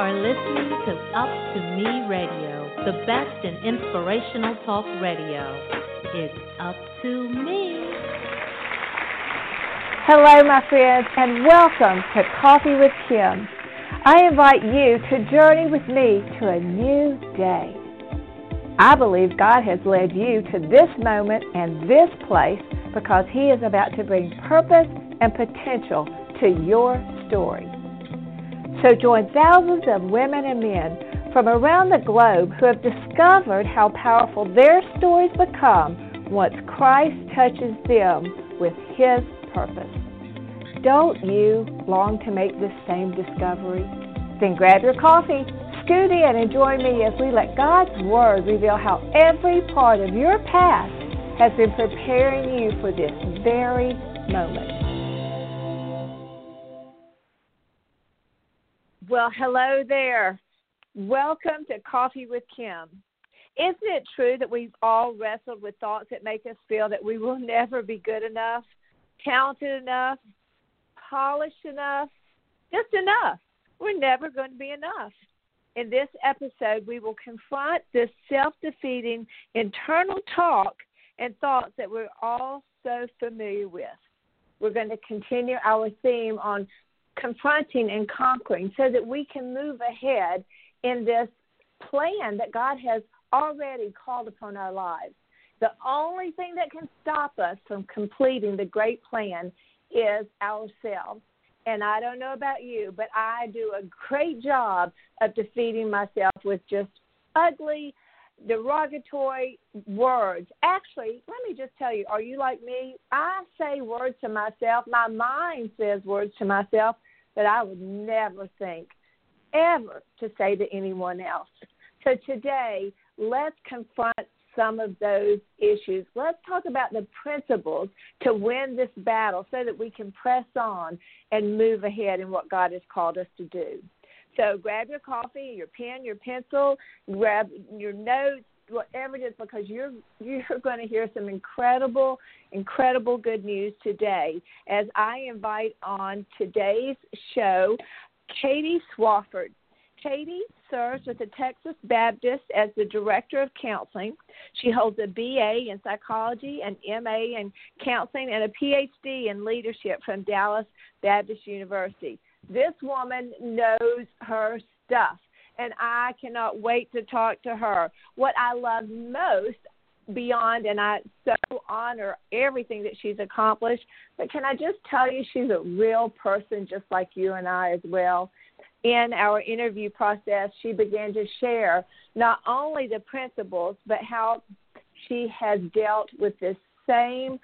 are listening to Up to Me Radio, the best in inspirational talk radio. It's up to me. Hello, my friends, and welcome to Coffee with Kim. I invite you to journey with me to a new day. I believe God has led you to this moment and this place because He is about to bring purpose and potential to your story. So join thousands of women and men from around the globe who have discovered how powerful their stories become once Christ touches them with His purpose. Don't you long to make this same discovery? Then grab your coffee, scoot in, and join me as we let God's Word reveal how every part of your past has been preparing you for this very moment. Well, hello there. Welcome to Coffee with Kim. Isn't it true that we've all wrestled with thoughts that make us feel that we will never be good enough, talented enough, polished enough, just enough? We're never going to be enough. In this episode, we will confront this self-defeating internal talk and thoughts that we're all so familiar with. We're going to continue our theme on confronting and conquering so that we can move ahead in this plan that God has already called upon our lives. The only thing that can stop us from completing the great plan is ourselves. And I don't know about you, but I do a great job of defeating myself with just ugly, derogatory words. Actually, let me just tell you, are you like me? I say words to myself. My mind says words to myself that I would never think ever to say to anyone else. So today, let's confront some of those issues. Let's talk about the principles to win this battle so that we can press on and move ahead in what God has called us to do. So grab your coffee, your pen, your pencil, grab your notes, whatever it is, because you're going to hear some incredible good news today as I invite on today's show Katie Swafford. Katie serves with the Texas Baptist as the Director of Counseling. She holds a BA in Psychology, an MA in Counseling, and a PhD in Leadership from Dallas Baptist University. This woman knows her stuff, and I cannot wait to talk to her. What I love most beyond, and I so honor everything that she's accomplished, but can I just tell you she's a real person just like you and I as well. In our interview process, she began to share not only the principles, but how she has dealt with this same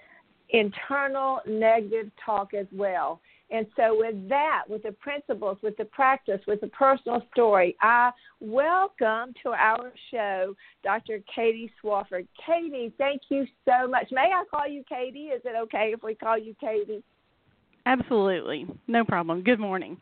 internal negative talk as well. And so with that, with the principles, with the practice, with the personal story, I welcome to our show Dr. Katie Swafford. Katie, thank you so much. May I call you Katie? Is it okay if we call you Katie? Absolutely. No problem. Good morning.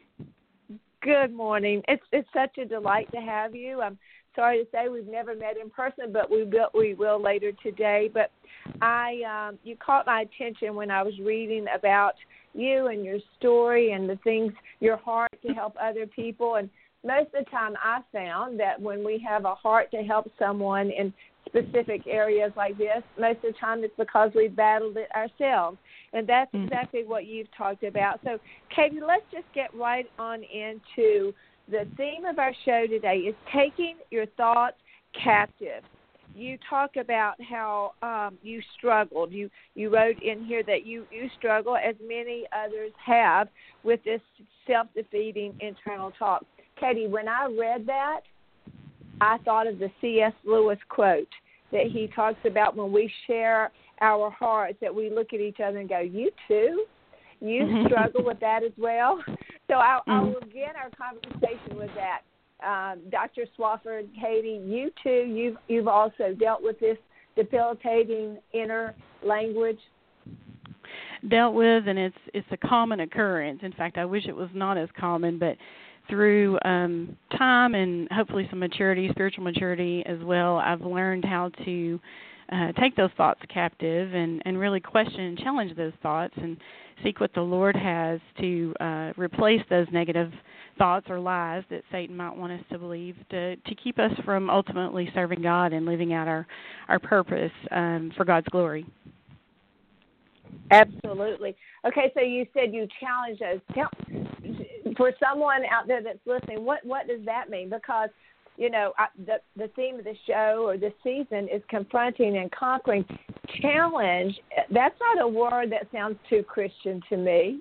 Good morning. It's such a delight to have you. I'm sorry to say we've never met in person, but we will later today. But you caught my attention when I was reading about you and your story and the things, your heart to help other people. And most of the time I found that when we have a heart to help someone in specific areas like this, most of the time it's because we've battled it ourselves. And that's exactly what you've talked about. So, Katie, let's just get right on into the theme of our show today is taking your thoughts captive. You talk about how you struggled. You wrote in here that you struggle, as many others have, with this self-defeating internal talk. Katie, when I read that, I thought of the C.S. Lewis quote that he talks about when we share our hearts, that we look at each other and go, you too? You struggle with that as well? So I will begin our conversation with that. Dr. Swafford, Katie, you too, you've also dealt with this debilitating inner language. Dealt with, and it's a common occurrence. In fact, I wish it was not as common, but through time and hopefully some maturity, spiritual maturity as well, I've learned how to take those thoughts captive and really question and challenge those thoughts and seek what the Lord has to replace those negative thoughts or lies that Satan might want us to believe to keep us from ultimately serving God and living out our purpose for God's glory. Absolutely. Okay, so you said you challenge us. For someone out there that's listening, what does that mean? Because, the theme of the show or the season is confronting and conquering. Challenge, that's not a word that sounds too Christian to me.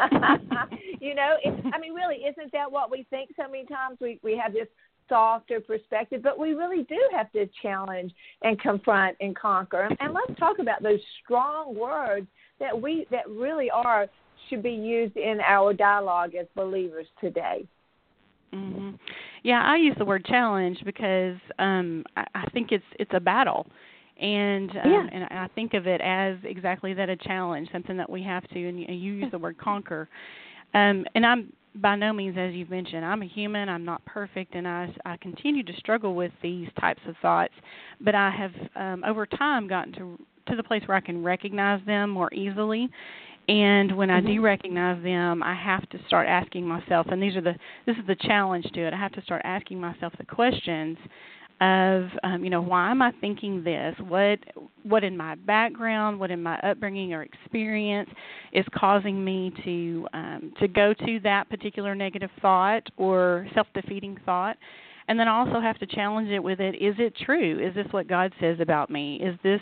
Really, isn't that what we think so many times? We have this softer perspective, but we really do have to challenge and confront and conquer. And let's talk about those strong words that really should be used in our dialogue as believers today. Mm-hmm. Yeah, I use the word challenge because I think it's a battle, and I think of it as exactly that, a challenge, something that we have to. And you use the word conquer, and I'm by no means, as you've mentioned, I'm a human. I'm not perfect, and I continue to struggle with these types of thoughts. But I have over time gotten to the place where I can recognize them more easily. And when I do recognize them, I have to start asking myself, and this is the challenge to it. I have to start asking myself the questions of, why am I thinking this? What in my background, what in my upbringing or experience is causing me to go to that particular negative thought or self-defeating thought? And then I also have to challenge it with it. Is it true? Is this what God says about me? Is this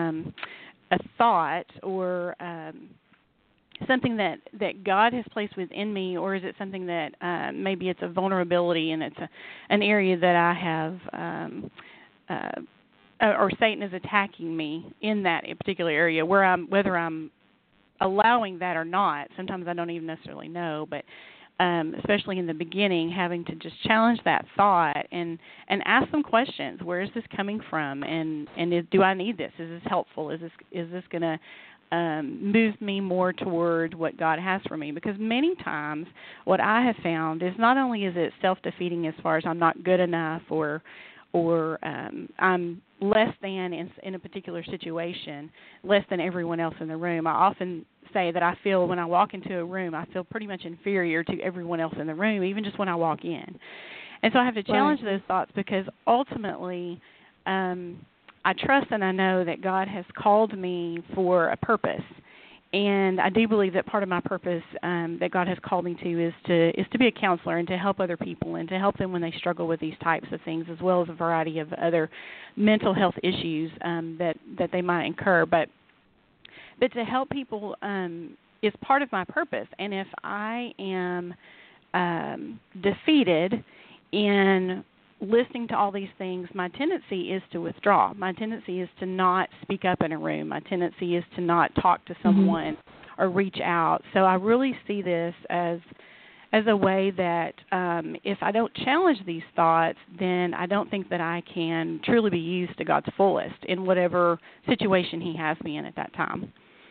a thought or something that God has placed within me, or is it something that maybe it's a vulnerability and it's an area that I have, or Satan is attacking me in that particular area, whether I'm allowing that or not. Sometimes I don't even necessarily know, but especially in the beginning, having to just challenge that thought and ask some questions. Where is this coming from? And do I need this? Is this helpful? Is this going to move me more toward what God has for me? Because many times what I have found is not only is it self-defeating as far as I'm not good enough or I'm less than in a particular situation, less than everyone else in the room. I often say that I feel when I walk into a room, I feel pretty much inferior to everyone else in the room, even just when I walk in. And so I have to challenge those thoughts because ultimately I trust and I know that God has called me for a purpose, and I do believe that part of my purpose that God has called me to is to be a counselor and to help other people and to help them when they struggle with these types of things, as well as a variety of other mental health issues that they might incur. But to help people is part of my purpose, and if I am defeated in listening to all these things, my tendency is to withdraw. My tendency is to not speak up in a room. My tendency is to not talk to someone or reach out. So I really see this as a way that if I don't challenge these thoughts, then I don't think that I can truly be used to God's fullest in whatever situation He has me in at that time.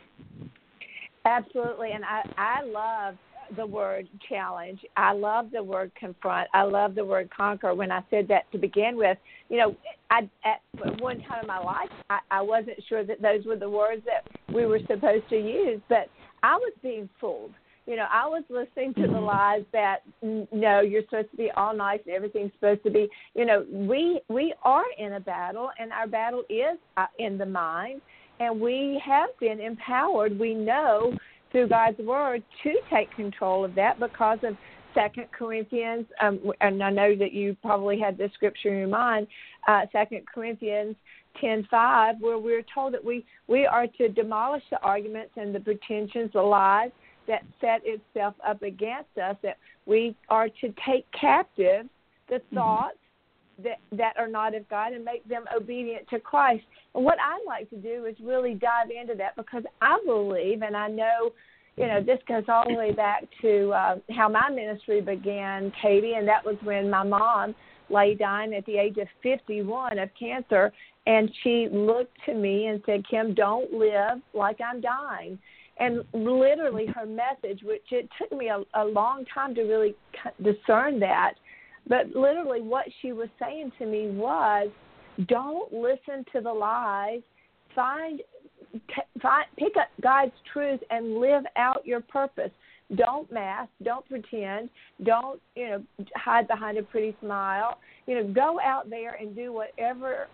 Absolutely, and I love the word challenge. I love the word confront. I love the word conquer. When I said that to begin with, at one time in my life, I wasn't sure that those were the words that we were supposed to use, but I was being fooled. I was listening to the lies that, no, you're supposed to be all nice and everything's supposed to be, we are in a battle, and our battle is in the mind, and we have been empowered, we know, through God's Word to take control of that because of 2 Corinthians, and I know that you probably had this scripture in your mind, 2 Corinthians 10:5, where we're told that we are to demolish the arguments and the pretensions, the lies that set itself up against us, that we are to take captive the thoughts that are not of God and make them obedient to Christ. And what I'd like to do is really dive into that because I believe, and I know, this goes all the way back to how my ministry began, Katie, and that was when my mom lay dying at the age of 51 of cancer, and she looked to me and said, Kim, don't live like I'm dying. And literally her message, which it took me a long time to really discern that, but literally what she was saying to me was, don't listen to the lies pick up God's truth and live out your purpose. Don't mask, don't pretend, don't, hide behind a pretty smile. Go out there and do whatever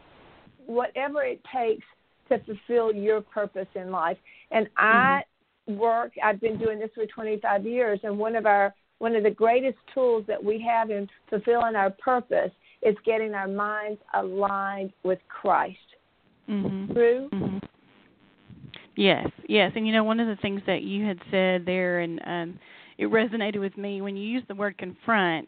it takes to fulfill your purpose in life. And I've been doing this for 25 years, and one of the greatest tools that we have in fulfilling our purpose is getting our minds aligned with Christ. True? Yes. And, one of the things that you had said there, and it resonated with me when you used the word confront,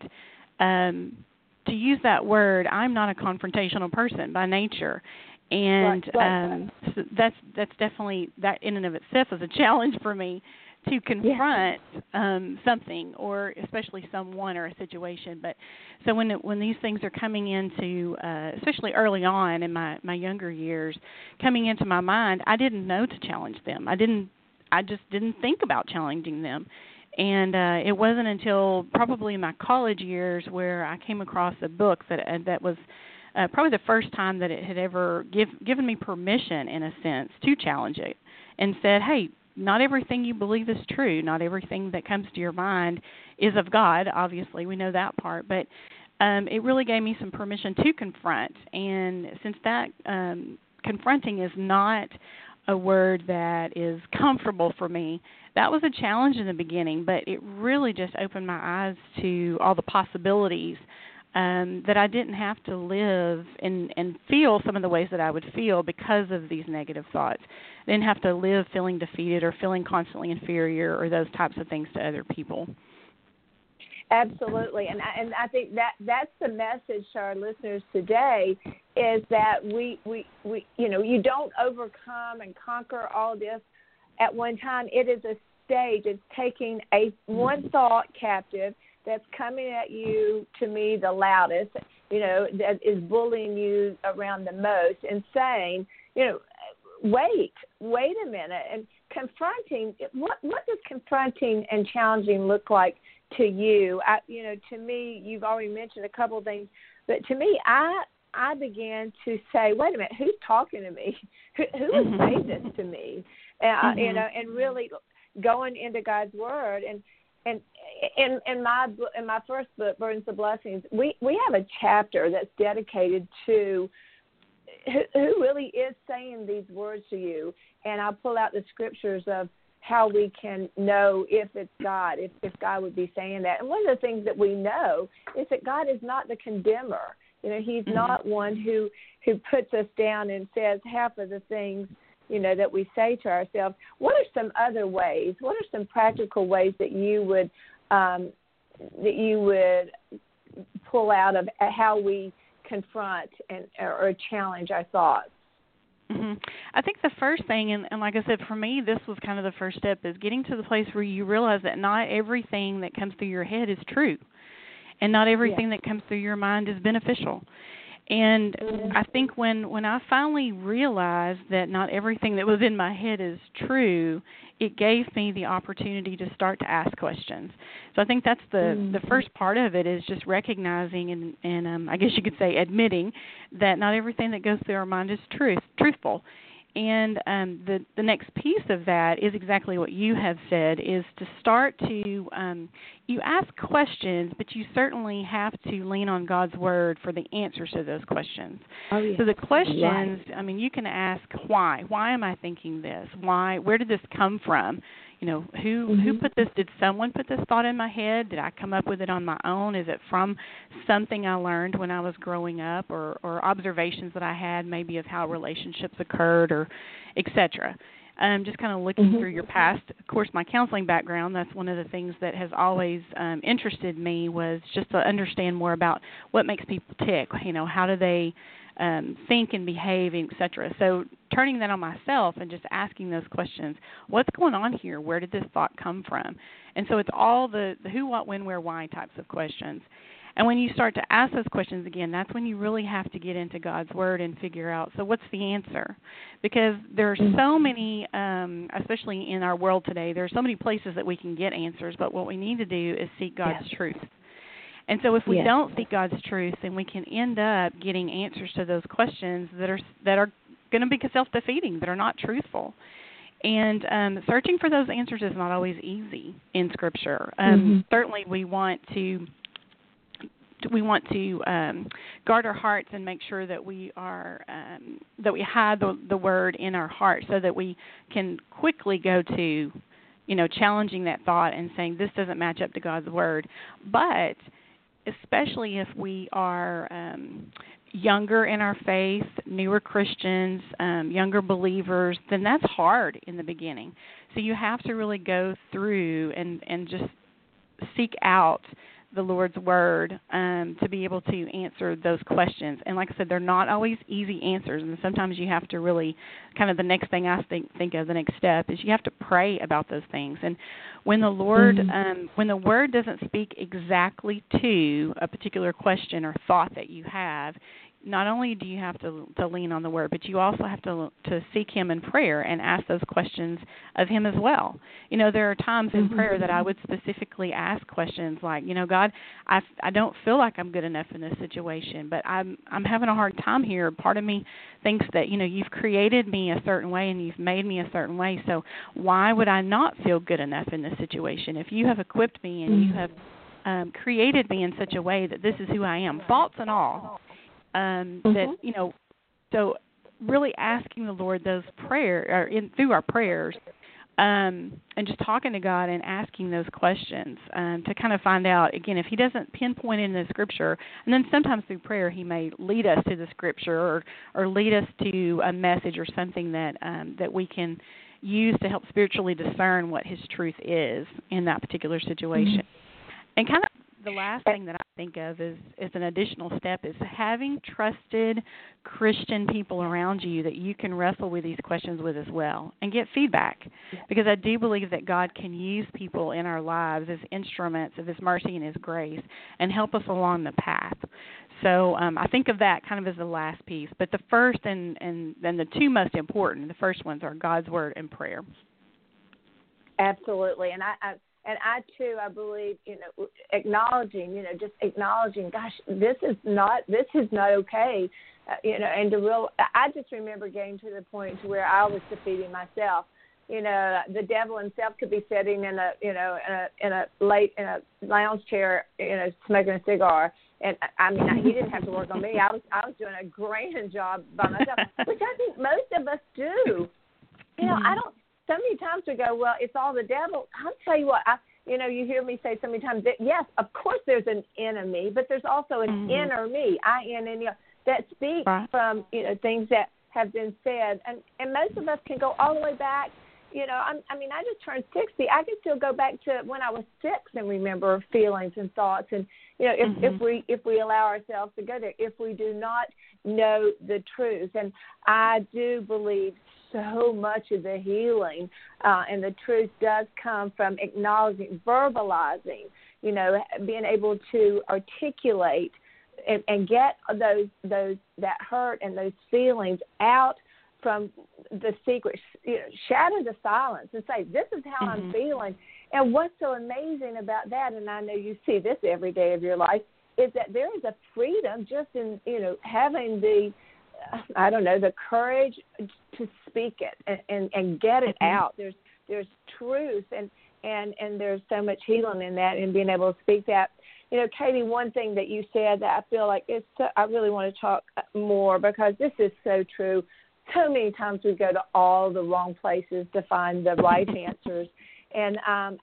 to use that word, I'm not a confrontational person by nature. And so that's definitely, that in and of itself is a challenge for me to confront something, or especially someone or a situation. But so when these things are coming into, especially early on in my younger years, coming into my mind, I didn't know to challenge them. I just didn't think about challenging them. And it wasn't until probably my college years where I came across a book that was probably the first time that it had ever given me permission, in a sense, to challenge it, and said, hey, not everything you believe is true. Not everything that comes to your mind is of God. Obviously, we know that part. But it really gave me some permission to confront. And since that confronting is not a word that is comfortable for me, that was a challenge in the beginning. But it really just opened my eyes to all the possibilities, that I didn't have to live and feel some of the ways that I would feel because of these negative thoughts. I didn't have to live feeling defeated or feeling constantly inferior or those types of things to other people. Absolutely, and I think that's the message to our listeners today, is that we you don't overcome and conquer all this at one time. It is a stage. It's taking one thought captive that's coming at you, to me, the loudest, that is bullying you around the most, and saying, wait a minute, and confronting. What does confronting and challenging look like to you? To me, you've already mentioned a couple of things, but to me, I began to say, wait a minute, who's talking to me? Who is saying this to me? And really going into God's Word. And in my first book, Burdens of Blessings, we have a chapter that's dedicated to who really is saying these words to you. And I'll pull out the scriptures of how we can know if it's God, if God would be saying that. And one of the things that we know is that God is not the condemner. He's not one who puts us down and says half of the things, that we say to ourselves. What are some other ways? What are some practical ways that you would pull out of how we confront or challenge our thoughts? I think the first thing, and like I said, for me, this was kind of the first step, is getting to the place where you realize that not everything that comes through your head is true, and not everything that comes through your mind is beneficial. And I think when I finally realized that not everything that was in my head is true, it gave me the opportunity to start to ask questions. So I think that's the first part of it, is just recognizing and I guess you could say admitting that not everything that goes through our mind is truthful. And the next piece of that is exactly what you have said, is to start to, you ask questions, but you certainly have to lean on God's Word for the answers to those questions. Oh, yeah. So the questions, right. You can ask why. Why am I thinking this? Why? Where did this come from? Who put this? Did someone put this thought in my head? Did I come up with it on my own? Is it from something I learned when I was growing up, or observations that I had maybe of how relationships occurred, or et cetera? Just kind of looking through your past. Of course, my counseling background, that's one of the things that has always interested me, was just to understand more about what makes people tick. How do they think and behave, et cetera. So turning that on myself and just asking those questions, what's going on here? Where did this thought come from? And so it's all the who, what, when, where, why types of questions. And when you start to ask those questions again, that's when you really have to get into God's Word and figure out, so what's the answer? Because there are so many, especially in our world today, there are so many places that we can get answers, but what we need to do is seek God's truth. And so if we don't seek God's truth, then we can end up getting answers to those questions that are going to be self-defeating, that are not truthful. And searching for those answers is not always easy in Scripture. Certainly we want to guard our hearts and make sure that we are that we hide the Word in our heart, so that we can quickly go to, challenging that thought and saying this doesn't match up to God's Word. But especially if we are younger in our faith, newer Christians, younger believers, then that's hard in the beginning. So you have to really go through and just seek out the Lord's Word to be able to answer those questions. And like I said, they're not always easy answers, and sometimes you have to really, kind of the next thing I think of, the next step, is you have to pray about those things. And when the Lord, when the Word doesn't speak exactly to a particular question or thought that you have, not only do you have to lean on the Word, but you also have to seek Him in prayer and ask those questions of Him as well. There are times in prayer that I would specifically ask questions like, God, I don't feel like I'm good enough in this situation, but I'm having a hard time here. Part of me thinks that, you've created me a certain way and you've made me a certain way, so why would I not feel good enough in this situation? If you have equipped me and you have created me in such a way that this is who I am, faults and all, that, so really asking the Lord those through our prayers, and just talking to God and asking those questions to kind of find out, again, if He doesn't pinpoint in the Scripture, and then sometimes through prayer He may lead us to the Scripture or lead us to a message or something that we can use to help spiritually discern what His truth is in that particular situation. And kind of the last thing that I think of is an additional step is having trusted Christian people around you that you can wrestle with these questions with as well and get feedback. Because I do believe that God can use people in our lives as instruments of His mercy and His grace and help us along the path. So I think of that kind of as the last piece. But the first and then the two most important, the first ones are God's Word and prayer. Absolutely. And I too, I believe, acknowledging, gosh, this is not okay, and I just remember getting to the point to where I was defeating myself. The devil himself could be sitting in a lounge chair, smoking a cigar. And I mean, he didn't have to work on me. I was doing a grand job by myself, which I think most of us do. I don't. So many times we go, well, it's all the devil. I'll tell you what, you hear me say so many times that, yes, of course there's an enemy, but there's also an inner me, I-N-N-E, that speaks from, things that have been said. And most of us can go all the way back. I just turned 60. I can still go back to when I was 6 and remember feelings and thoughts. And, if we allow ourselves to go there, if we do not know the truth. And I do believe so much of the healing and the truth does come from acknowledging, verbalizing, being able to articulate and get that hurt and those feelings out from the secret, shatter the silence and say, this is how I'm feeling. And what's so amazing about that, and I know you see this every day of your life, is that there is a freedom just in, having the courage to speak it and get it out. There's truth and there's so much healing in that and being able to speak that. Katie, one thing that you said that I feel like I really want to talk more because this is so true. So many times we go to all the wrong places to find the right answers. And I'm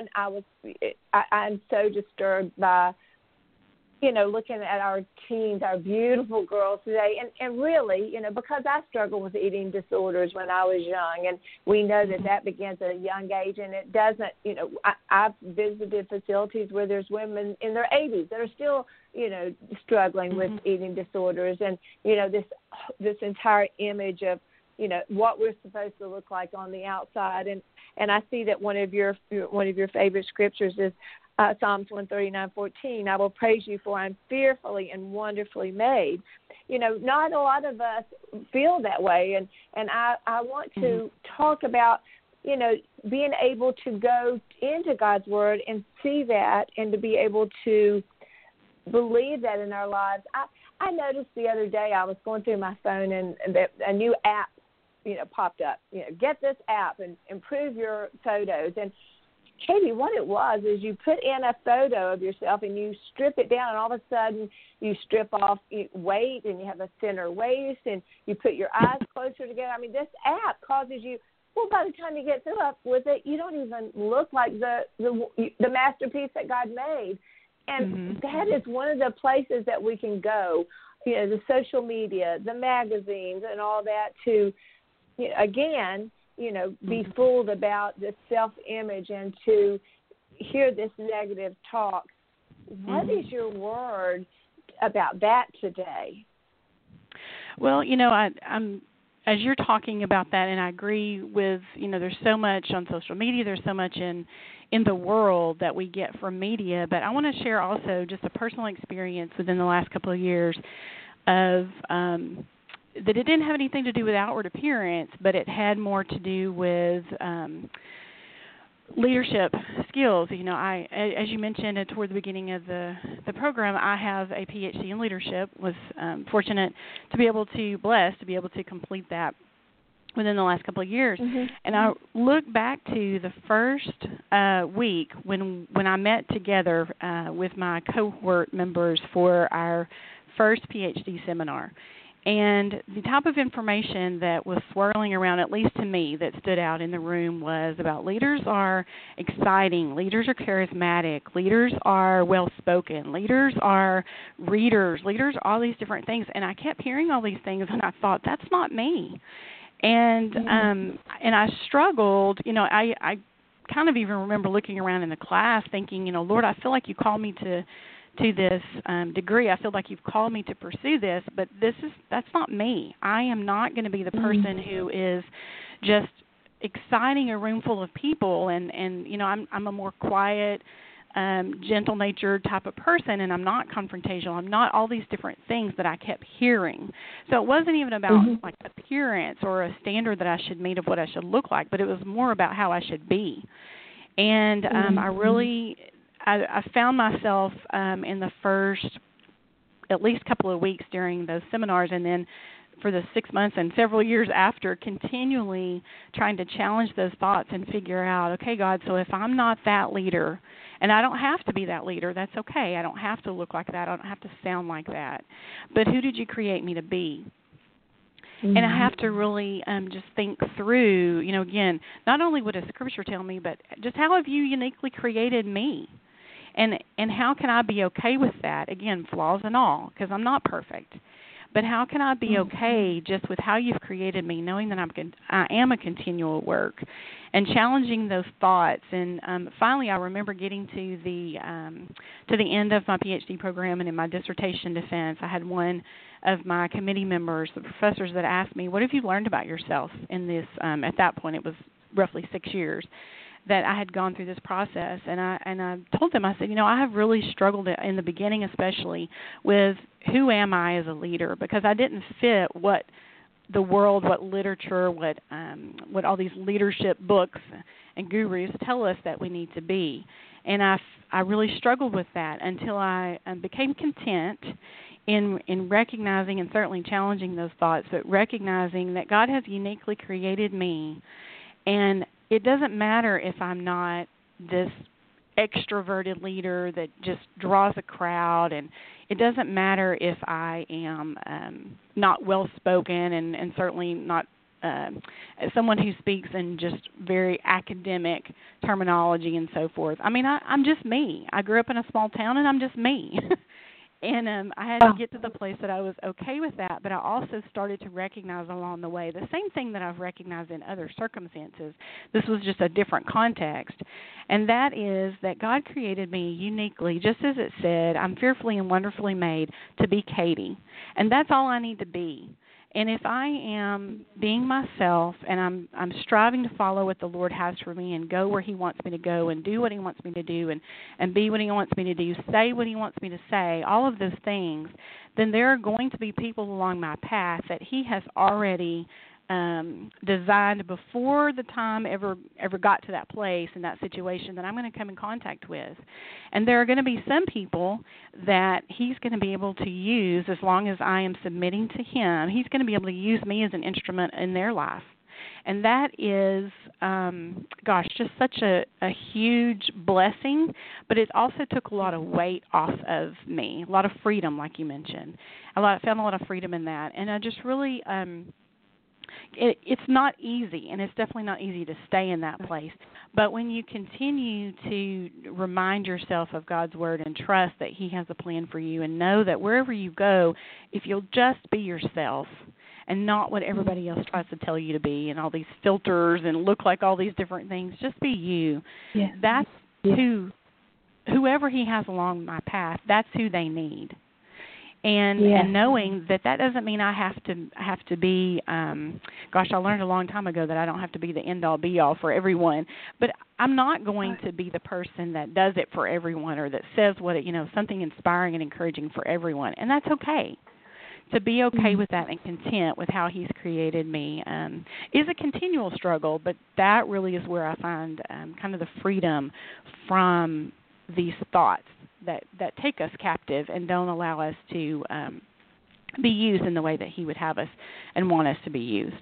so disturbed by, looking at our teens, our beautiful girls today, and really, because I struggled with eating disorders when I was young, and we know that begins at a young age, and it doesn't, I've visited facilities where there's women in their 80s that are still, struggling with eating disorders, and, this entire image of, what we're supposed to look like on the outside, and I see that one of your favorite scriptures is Psalms 139:14. I will praise you, for I'm fearfully and wonderfully made. Not a lot of us feel that way, and I want to talk about, being able to go into God's Word and see that, and to be able to believe that in our lives. I noticed the other day I was going through my phone and a new app, popped up. Get this app and improve your photos. And Katie, what it was is you put in a photo of yourself and you strip it down, and all of a sudden you strip off weight and you have a thinner waist and you put your eyes closer together. I mean, this app causes you, by the time you get through up with it, you don't even look like the masterpiece that God made. And that is one of the places that we can go, the social media, the magazines and all that to, again, be fooled about this self-image and to hear this negative talk. What is your word about that today? Well, I'm as you're talking about that, and I agree with, there's so much on social media, there's so much in the world that we get from media, but I want to share also just a personal experience within the last couple of years of that it didn't have anything to do with outward appearance, but it had more to do with leadership skills. I, as you mentioned toward the beginning of the program, I have a PhD in leadership. Was fortunate to be able to complete that within the last couple of years. And I look back to the first week when I met together with my cohort members for our first PhD seminar. And the type of information that was swirling around, at least to me, that stood out in the room was about leaders are exciting, leaders are charismatic, leaders are well-spoken, leaders are readers, leaders are all these different things. And I kept hearing all these things, and I thought, that's not me. And and I struggled. I kind of even remember looking around in the class thinking, Lord, I feel like you called me to this degree. I feel like you've called me to pursue this, but that's not me. I am not going to be the person who is just exciting a room full of people, and I'm a more quiet, gentle-natured type of person, and I'm not confrontational. I'm not all these different things that I kept hearing. So it wasn't even about like appearance or a standard that I should meet of what I should look like, but it was more about how I should be. And I found myself in the first at least couple of weeks during those seminars, and then for the 6 months and several years after, continually trying to challenge those thoughts and figure out, okay, God, so if I'm not that leader, and I don't have to be that leader, that's okay. I don't have to look like that. I don't have to sound like that. But who did you create me to be? And I have to really just think through, again, not only what does Scripture tell me, but just how have you uniquely created me? And how can I be okay with that? Again, flaws and all, because I'm not perfect. But how can I be okay just with how you've created me, knowing that I am a continual work, and challenging those thoughts? And finally, I remember getting to the end of my PhD program, and in my dissertation defense, I had one of my committee members, the professors, that asked me, "What have you learned about yourself in this?" At that point, it was roughly 6 years that I had gone through this process, and I told them, I said, I have really struggled in the beginning, especially with who am I as a leader, because I didn't fit what the world, what literature, what all these leadership books and gurus tell us that we need to be, and I really struggled with that until I became content in recognizing and certainly challenging those thoughts, but recognizing that God has uniquely created me, and it doesn't matter if I'm not this extroverted leader that just draws a crowd, and it doesn't matter if I am not well-spoken and certainly not someone who speaks in just very academic terminology and so forth. I mean, I'm just me. I grew up in a small town, and I'm just me. And I had to get to the place that I was okay with that, but I also started to recognize along the way the same thing that I've recognized in other circumstances. This was just a different context, and that is that God created me uniquely, just as it said, I'm fearfully and wonderfully made to be Katie, and that's all I need to be. And if I am being myself and I'm striving to follow what the Lord has for me and go where He wants me to go and do what He wants me to do and be what He wants me to do, say what He wants me to say, all of those things, then there are going to be people along my path that He has already designed before the time ever got to that place in that situation that I'm going to come in contact with. And there are going to be some people that he's going to be able to use as long as I am submitting to him. He's going to be able to use me as an instrument in their life. And that is, just such a huge blessing, but it also took a lot of weight off of me, a lot of freedom, like you mentioned. I found a lot of freedom in that. And I just really, it's not easy, and it's definitely not easy to stay in that place. But when you continue to remind yourself of God's Word and trust that He has a plan for you, and know that wherever you go, if you'll just be yourself, and not what everybody else tries to tell you to be, and all these filters and look like all these different things. Just be you. Yeah. That's whoever He has along my path, that's who they need. And knowing that doesn't mean I have to be. I learned a long time ago that I don't have to be the end all be all for everyone. But I'm not going to be the person that does it for everyone, or that says something inspiring and encouraging for everyone, and that's okay. To be okay with that and content with how He's created me is a continual struggle, but that really is where I find kind of the freedom from these thoughts that take us captive and don't allow us to be used in the way that He would have us and want us to be used.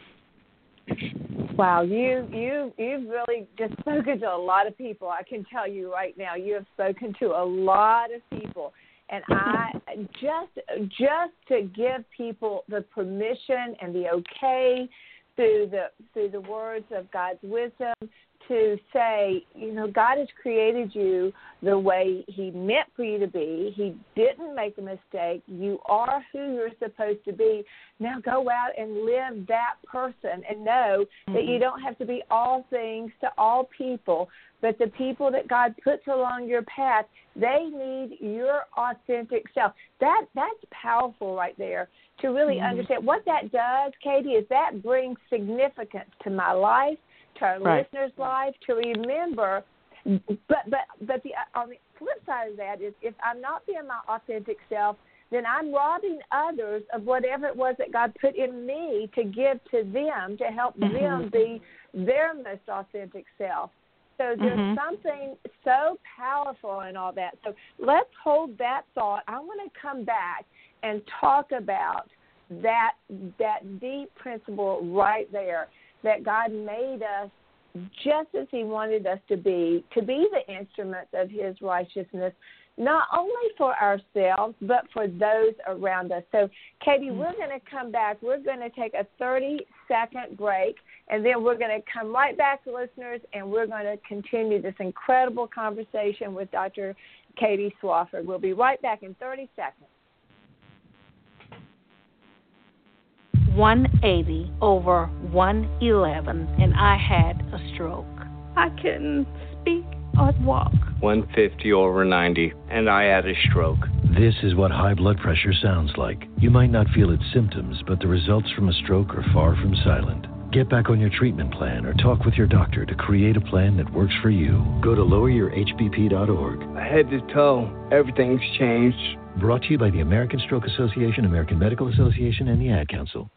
Wow, you've really just spoken to a lot of people. I can tell you right now, you have spoken to a lot of people. And I just to give people the permission and the okay through the words of God's wisdom to say, God has created you the way He meant for you to be. He didn't make a mistake. You are who you're supposed to be. Now go out and live that person, and know that you don't have to be all things to all people, but the people that God puts along your path, they need your authentic self. That's powerful right there, to really understand. What that does, Katie, is that brings significance to my life, to our listeners' life, to remember. But on the flip side of that is, if I'm not being my authentic self, then I'm robbing others of whatever it was that God put in me to give to them, to help them be their most authentic self. So there's something so powerful in all that. So let's hold that thought. I want to come back and talk about that deep principle right there, that God made us just as He wanted us to be the instruments of His righteousness, not only for ourselves, but for those around us. So, Katie, we're going to come back. We're going to take a 30-second break, and then we're going to come right back, listeners, and we're going to continue this incredible conversation with Dr. Katie Swafford. We'll be right back in 30 seconds. 180 over 111, and I had a stroke. I couldn't speak or walk. 150 over 90, and I had a stroke. This is what high blood pressure sounds like. You might not feel its symptoms, but the results from a stroke are far from silent. Get back on your treatment plan or talk with your doctor to create a plan that works for you. Go to loweryourhbp.org. Head to toe, everything's changed. Brought to you by the American Stroke Association, American Medical Association, and the Ad Council.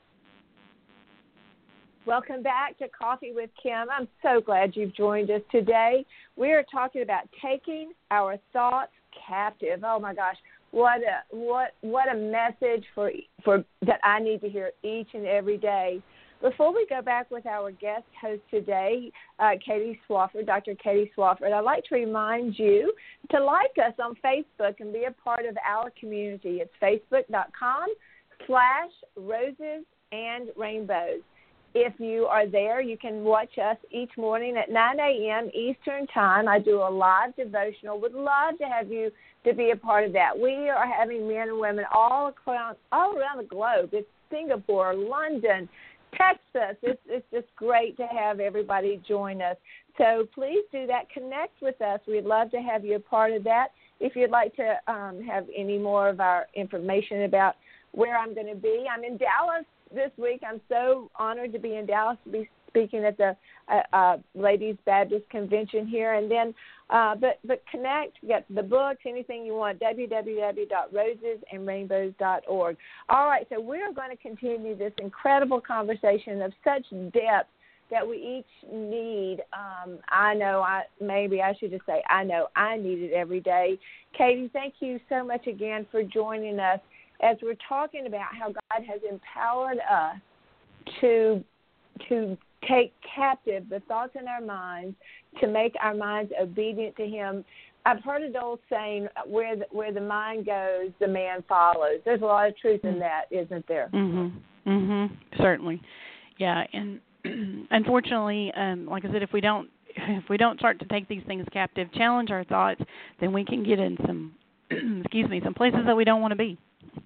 Welcome back to Coffee with Kim. I'm so glad you've joined us today. We are talking about taking our thoughts captive. Oh my gosh, what a message for that I need to hear each and every day. Before we go back with our guest host today, Katie Swafford, Dr. Katie Swafford, I'd like to remind you to like us on Facebook and be a part of our community. It's facebook.com/rosesandrainbows. If you are there, you can watch us each morning at 9 a.m. Eastern Time. I do a live devotional. Would love to have you to be a part of that. We are having men and women all around the globe. It's Singapore, London, Texas. It's just great to have everybody join us. So please do that. Connect with us. We'd love to have you a part of that. If you'd like to have any more of our information about where I'm going to be, I'm in Dallas this week. I'm so honored to be in Dallas to be speaking at the Ladies Baptist Convention here. And then, but connect, get the books, anything you want, www.rosesandrainbows.org. All right, so we're going to continue this incredible conversation of such depth that we each need. I know I should just say, I know I need it every day. Katie, thank you so much again for joining us as we're talking about how God has empowered us to take captive the thoughts in our minds, to make our minds obedient to Him. I've heard an old saying, where the mind goes, the man follows. There's a lot of truth in that, isn't there? Certainly. Yeah, and unfortunately, like I said, if we don't start to take these things captive, challenge our thoughts, then we can get in some some places that we don't want to be.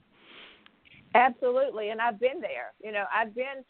Absolutely, and I've been there. I've been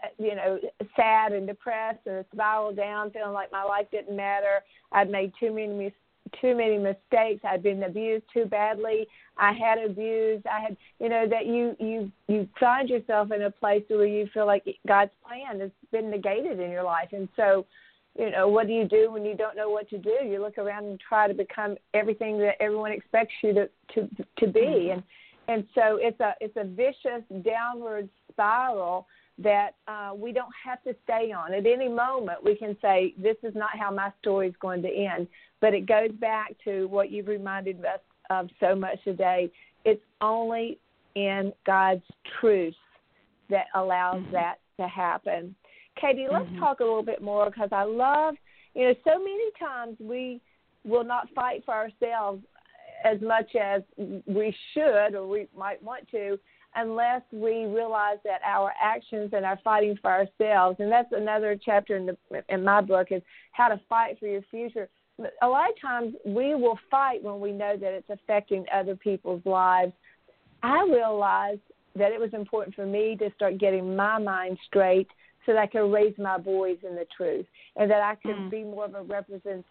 sad and depressed and spiraled down, feeling like my life didn't matter. I'd made too many mistakes. I'd been abused too badly. I had abused. I had, that you find yourself in a place where you feel like God's plan has been negated in your life. And so, what do you do when you don't know what to do? You look around and try to become everything that everyone expects you to be. And so it's a vicious downward spiral that we don't have to stay on. At any moment, we can say, this is not how my story is going to end. But it goes back to what you've reminded us of so much today. It's only in God's truth that allows that to happen. Katie, let's talk a little bit more, because I love, so many times we will not fight for ourselves as much as we should or we might want to, unless we realize that our actions and our fighting for ourselves, and that's another chapter in my book, is how to fight for your future. A lot of times we will fight when we know that it's affecting other people's lives. I realized that it was important for me to start getting my mind straight so that I could raise my boys in the truth, and that I could be more of a represent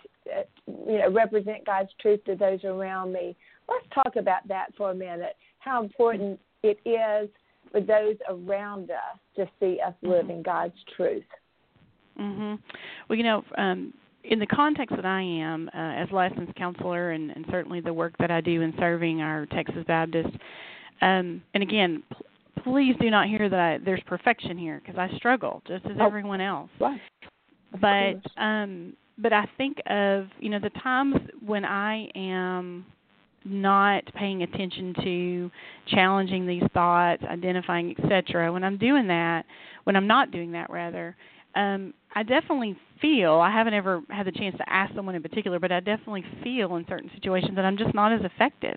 God's truth to those around me. Let's talk about that for a minute, how important it is for those around us to see us living God's truth. Well, in the context that I am as licensed counselor, and certainly the work that I do in serving our Texas Baptist, and again, please do not hear that there's perfection here, because I struggle just as everyone else. Right. But I think of the times when I am not paying attention to challenging these thoughts, identifying, etc. When I'm not doing that, I definitely feel, I haven't ever had the chance to ask someone in particular, but I definitely feel in certain situations that I'm just not as effective.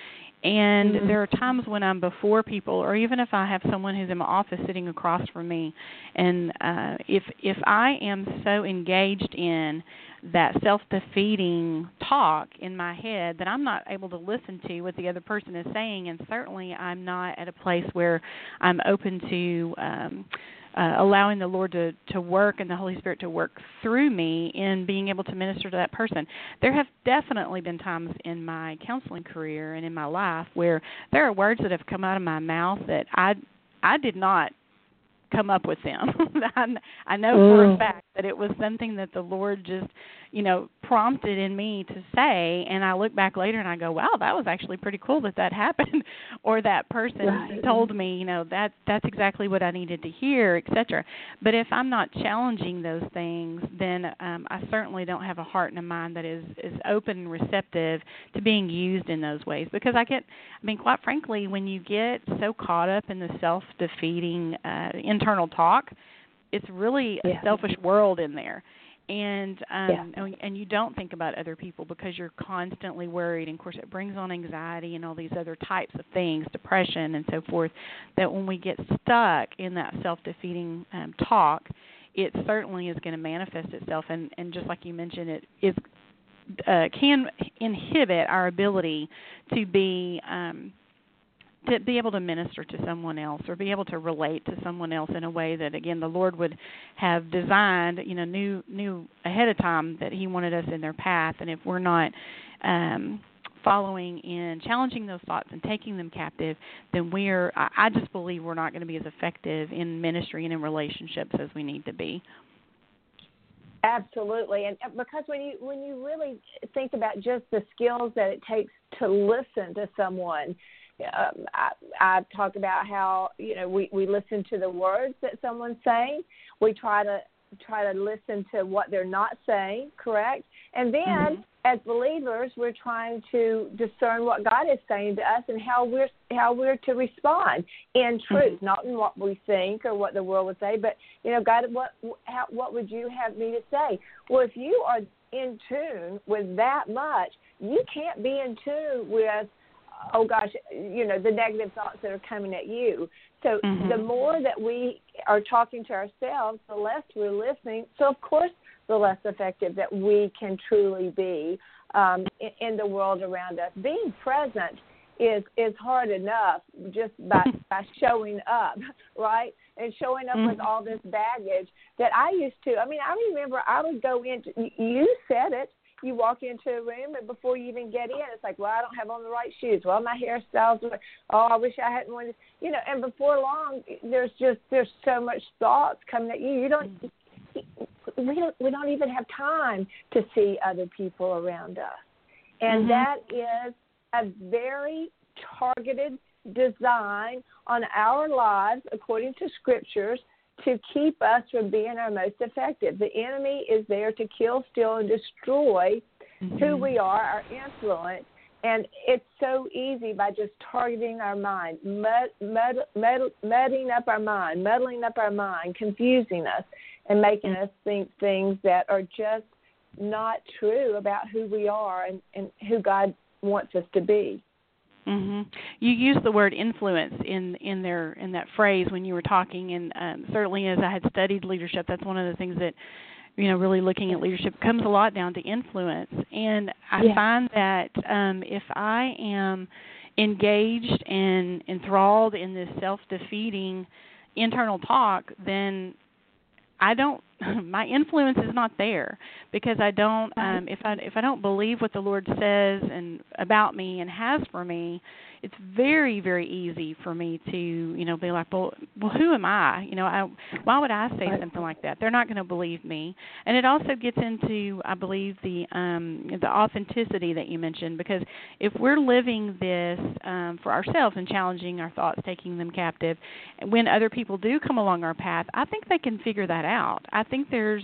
And there are times when I'm before people, or even if I have someone who's in my office sitting across from me, and if I am so engaged in that self-defeating talk in my head that I'm not able to listen to what the other person is saying, and certainly I'm not at a place where I'm open to allowing the Lord to work and the Holy Spirit to work through me in being able to minister to that person. There have definitely been times in my counseling career and in my life where there are words that have come out of my mouth that I did not come up with them. I know for a fact that it was something that the Lord just, prompted in me to say, and I look back later and I go, wow, that was actually pretty cool that happened, or that person told me, that's exactly what I needed to hear, etc. But if I'm not challenging those things, then I certainly don't have a heart and a mind that is open and receptive to being used in those ways, because quite frankly, when you get so caught up in the self-defeating internal talk, it's really a selfish world in there. And you don't think about other people because you're constantly worried. And, of course, it brings on anxiety and all these other types of things, depression and so forth, that when we get stuck in that self-defeating talk, it certainly is going to manifest itself. And just like you mentioned, it can inhibit our ability to be able to minister to someone else, or be able to relate to someone else in a way that, again, the Lord would have designed, knew ahead of time that He wanted us in their path. And if we're not following in challenging those thoughts and taking them captive, then I just believe we're not going to be as effective in ministry and in relationships as we need to be. Absolutely, and because when you really think about just the skills that it takes to listen to someone, I talk about how we listen to the words that someone's saying. We try to listen to what they're not saying, correct? And then as believers, we're trying to discern what God is saying to us and how we're to respond in truth, not in what we think or what the world would say, but God, what would you have me to say? Well, if you are in tune with that much, you can't be in tune with, oh gosh, the negative thoughts that are coming at you. So the more that we are talking to ourselves, the less we're listening. So of course, the less effective that we can truly be in the world around us. Being present is hard enough just by showing up, right? And showing up with all this baggage that I used to. I mean, I remember I would go into, you said it, you walk into a room, and before you even get in, it's like, well, I don't have on the right shoes. Well, my hairstyle's, I wish I hadn't worn this. And before long, there's so much thoughts coming at you. We don't even have time to see other people around us. And that is a very targeted design on our lives, according to scriptures, to keep us from being our most effective. The enemy is there to kill, steal, and destroy who we are, our influence. And it's so easy by just targeting our mind, muddling up our mind, confusing us, and making us think things that are just not true about who we are and who God wants us to be. You used the word influence in that phrase when you were talking, and certainly as I had studied leadership, that's one of the things that, really looking at leadership comes a lot down to influence. And I find that if I am engaged and enthralled in this self-defeating internal talk, then my influence is not there, because I don't if I don't believe what the Lord says and about me and has for me, it's very, very easy for me to be like, well, who am I? Why would I say something like that? They're not going to believe me. And it also gets into, I believe, the authenticity that you mentioned, because if we're living this for ourselves and challenging our thoughts, taking them captive, when other people do come along our path, I think they can figure that out. I think there's,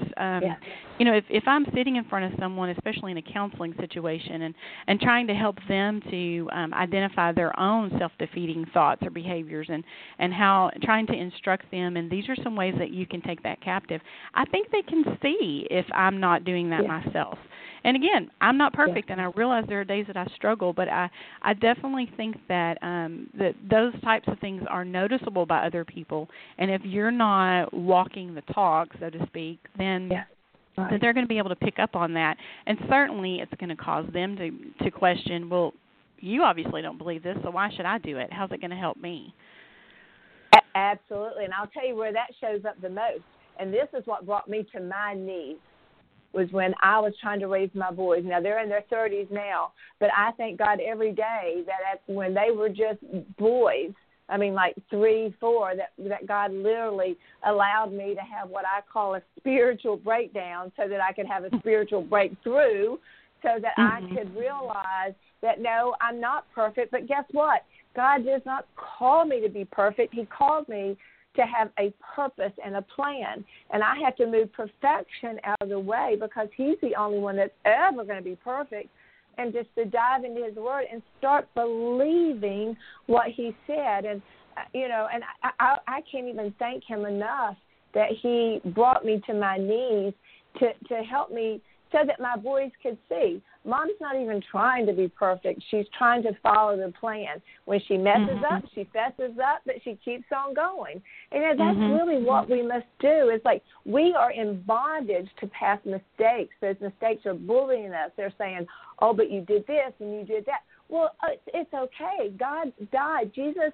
if I'm sitting in front of someone, especially in a counseling situation, and trying to help them to identify their own self-defeating thoughts or behaviors, and how trying to instruct them, and these are some ways that you can take that captive, I think they can see if I'm not doing that myself. And again, I'm not perfect, and I realize there are days that I struggle, but I definitely think that that those types of things are noticeable by other people. And if you're not walking the talk, so to speak, then that they're going to be able to pick up on that. And certainly it's going to cause them to question, well, you obviously don't believe this, so why should I do it? How's it going to help me? Absolutely. And I'll tell you where that shows up the most. And this is what brought me to my knees, was when I was trying to raise my boys. Now, they're in their 30s now, but I thank God every day that when they were just boys, I mean, like 3, 4, that God literally allowed me to have what I call a spiritual breakdown, so that I could have a spiritual breakthrough, so that I could realize that, no, I'm not perfect, but guess what? God does not call me to be perfect. He called me to have a purpose and a plan. And I have to move perfection out of the way, because he's the only one that's ever going to be perfect. And just to dive into his word and start believing what he said. And, and I can't even thank him enough that he brought me to my knees to help me, so that my boys could see. Mom's not even trying to be perfect. She's trying to follow the plan. When she messes up, she fesses up, but she keeps on going. And that's really what we must do. It's like we are in bondage to past mistakes. Those mistakes are bullying us. They're saying, oh, but you did this and you did that. Well, it's okay. God died.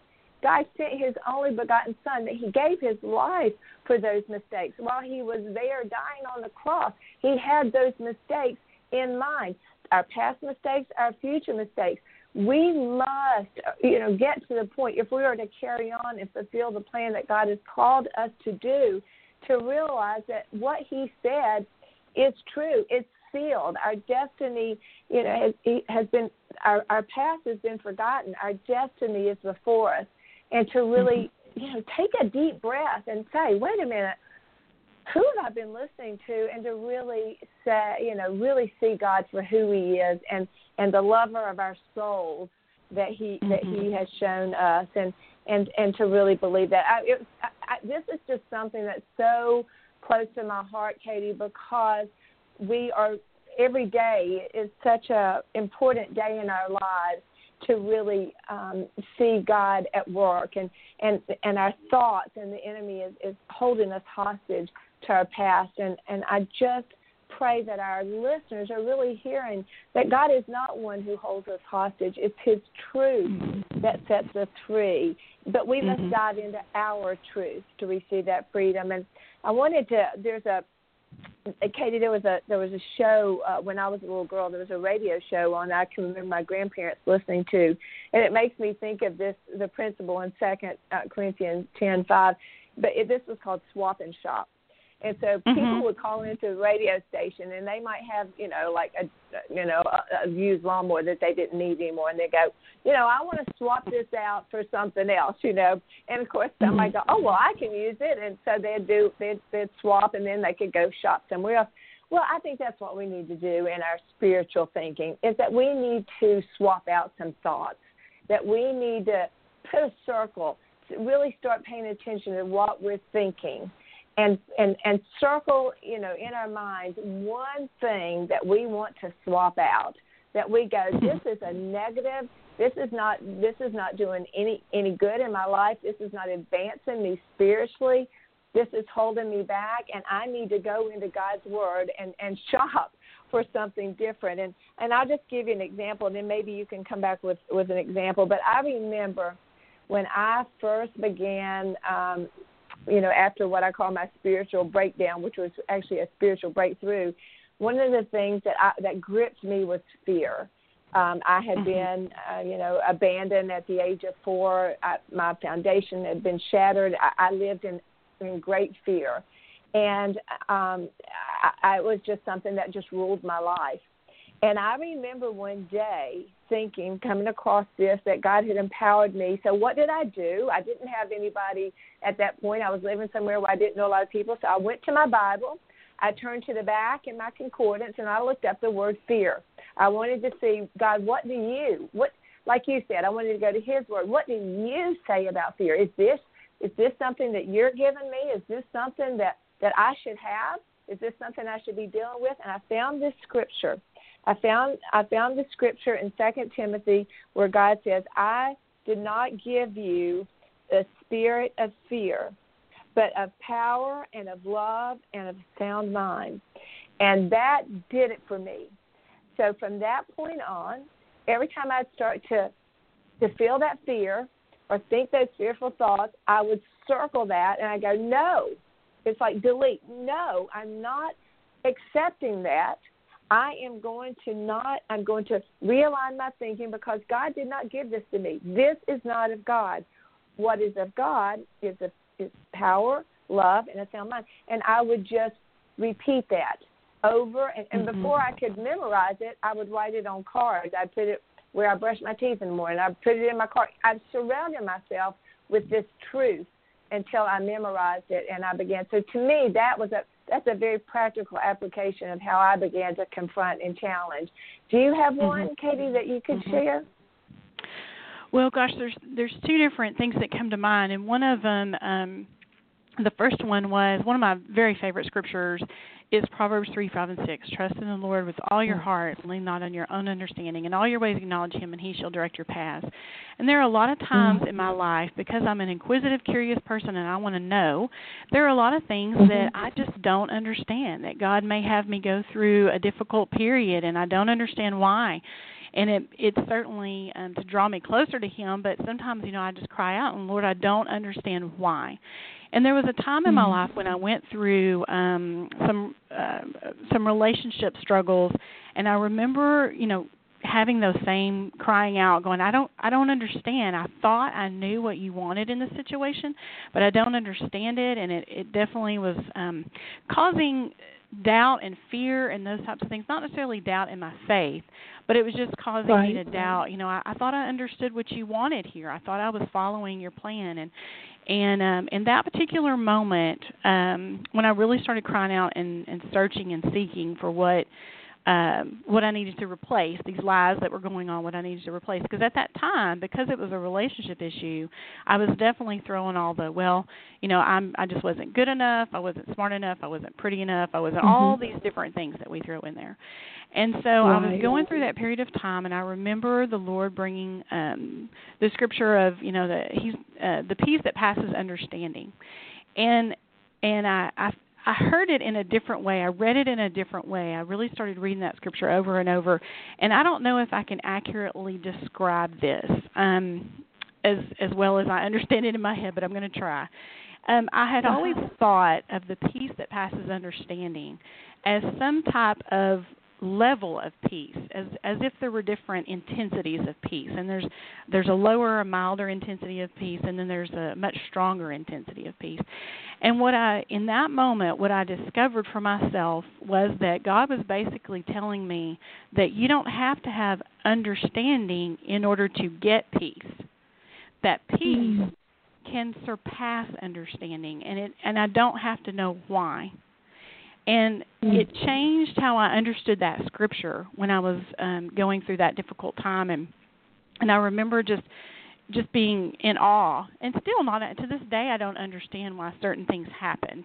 God sent his only begotten son, that he gave his life for those mistakes. While he was there dying on the cross, he had those mistakes in mind, our past mistakes, our future mistakes. We must, get to the point, if we are to carry on and fulfill the plan that God has called us to do, to realize that what he said is true. It's sealed. Our destiny, has been, our past has been forgotten. Our destiny is before us. And to really, take a deep breath and say, wait a minute, who have I been listening to? And to really say, really see God for who he is and the lover of our souls that he has shown us, and to really believe that. This is just something that's so close to my heart, Katie, because we are, every day is such a important day in our lives to really see God at work, and our thoughts, and the enemy is holding us hostage to our past, and I just pray that our listeners are really hearing that God is not one who holds us hostage. It's his truth that sets us free. But we must dive into our truth to receive that freedom. And I wanted to, Katie, there was a show when I was a little girl. There was a radio show on I can remember my grandparents listening to, and it makes me think of the principle in 2 Corinthians 10:5. But this was called Swap and Shop. And so people would call into the radio station, and they might have, a used lawnmower that they didn't need anymore, and they go, I want to swap this out for something else, And of course, somebody go, oh, well, I can use it, and so they'd swap, and then they could go shop somewhere else. Well, I think that's what we need to do in our spiritual thinking, is that we need to swap out some thoughts, that we need to put a circle, to really start paying attention to what we're thinking. And circle, in our minds, one thing that we want to swap out, that we go, this is a negative, this is not doing any good in my life, this is not advancing me spiritually, this is holding me back, and I need to go into God's Word and shop for something different. And I'll just give you an example, and then maybe you can come back with an example. But I remember when I first began after what I call my spiritual breakdown, which was actually a spiritual breakthrough, one of the things that gripped me was fear. I had been, abandoned at the age of 4. My foundation had been shattered. I lived in great fear. And it was just something that just ruled my life. And I remember one day coming across this, that God had empowered me. So what did I do? I didn't have anybody at that point. I was living somewhere where I didn't know a lot of people. So I went to my Bible. I turned to the back in my concordance, and I looked up the word fear. I wanted to see, God, like you said, I wanted to go to his word. What do you say about fear? Is this something that you're giving me? Is this something that I should have? Is this something I should be dealing with? And I found this scripture. I found the scripture in 2 Timothy where God says, I did not give you a spirit of fear, but of power and of love and of sound mind. And that did it for me. So from that point on, every time I'd start to feel that fear or think those fearful thoughts, I would circle that and I go, no. It's like delete. No, I'm not accepting that. I'm going to realign my thinking, because God did not give this to me. This is not of God. What is of God is power, love, and a sound mind. And I would just repeat that over. And before I could memorize it, I would write it on cards. I'd put it where I brush my teeth in the morning. I'd put it in my car. I'd surrounded myself with this truth until I memorized it, and I began. So to me, that's a very practical application of how I began to confront and challenge. Do you have one, Katie, that you could share? Well, gosh, there's two different things that come to mind, and one of them, the first one was one of my very favorite scriptures is Proverbs 3:5-6. Trust in the Lord with all your heart, lean not on your own understanding. In all your ways acknowledge him, and he shall direct your paths. And there are a lot of times in my life, because I'm an inquisitive, curious person and I want to know, there are a lot of things that I just don't understand, that God may have me go through a difficult period, and I don't understand why. And it's certainly to draw me closer to him, but sometimes, I just cry out, and Lord, I don't understand why. And there was a time in my life when I went through some relationship struggles, and I remember, having those same crying out, going, I don't understand. I thought I knew what you wanted in this situation, but I don't understand it, and it definitely was causing doubt and fear and those types of things, not necessarily doubt in my faith, but it was just causing me to doubt. I thought I understood what you wanted here. I thought I was following your plan. And in that particular moment, when I really started crying out and searching and seeking for what I needed to replace, these lies that were going on, what I needed to replace. Because at that time, because it was a relationship issue, I was definitely throwing all the, I just wasn't good enough, I wasn't smart enough, I wasn't pretty enough, I wasn't all these different things that we throw in there. And so I was going through that period of time, and I remember the Lord bringing the scripture of, the peace that passes understanding. And I heard it in a different way. I read it in a different way. I really started reading that scripture over and over. And I don't know if I can accurately describe this as well as I understand it in my head, but I'm going to try. I had always thought of the peace that passes understanding as some type of level of peace, as if there were different intensities of peace. And there's a lower, a milder intensity of peace, and then there's a much stronger intensity of peace. And in that moment, what I discovered for myself was that God was basically telling me that you don't have to have understanding in order to get peace. That peace can surpass understanding, and I don't have to know why. And it changed how I understood that scripture when I was going through that difficult time, and I remember just being in awe, and still not to this day I don't understand why certain things happened,